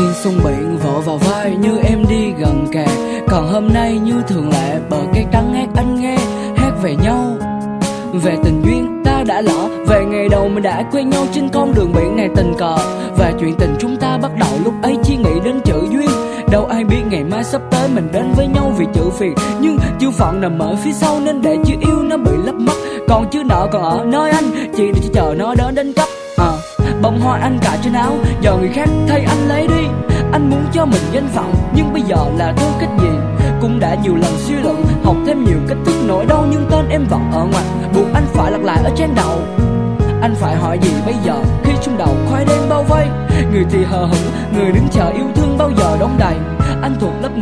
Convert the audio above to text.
Duyên sông biển vỗ vào vai như em đi gần kề. Còn hôm nay như thường lệ bờ cây trắng hát anh nghe. Hát về nhau, về tình duyên ta đã lỡ, về ngày đầu mình đã quen nhau trên con đường biển này tình cờ. Và chuyện tình chúng ta bắt đầu lúc ấy chỉ nghĩ đến chữ duyên. Đâu ai biết ngày mai sắp tới mình đến với nhau vì chữ phiền. Nhưng chữ phận nằm ở phía sau nên để chữ yêu nó bị lấp mất. Còn chữ nợ còn ở nơi anh, chỉ để chỉ chờ nó đến cấp. Bông hoa anh cài trên áo, giờ người khác thay anh lấy đi. Anh muốn cho mình danh vọng, nhưng bây giờ là tư cách gì? Cũng đã nhiều lần suy luận, học thêm nhiều cách thức nỗi đau, nhưng tên em vẫn ở ngoài, buộc anh phải lặp lại ở trang đầu. Anh phải hỏi gì bây giờ khi trong đầu khói đen bao vây? Người thì hờ hững, người đứng chờ yêu thương bao giờ đong đầy. Anh thuộc lớp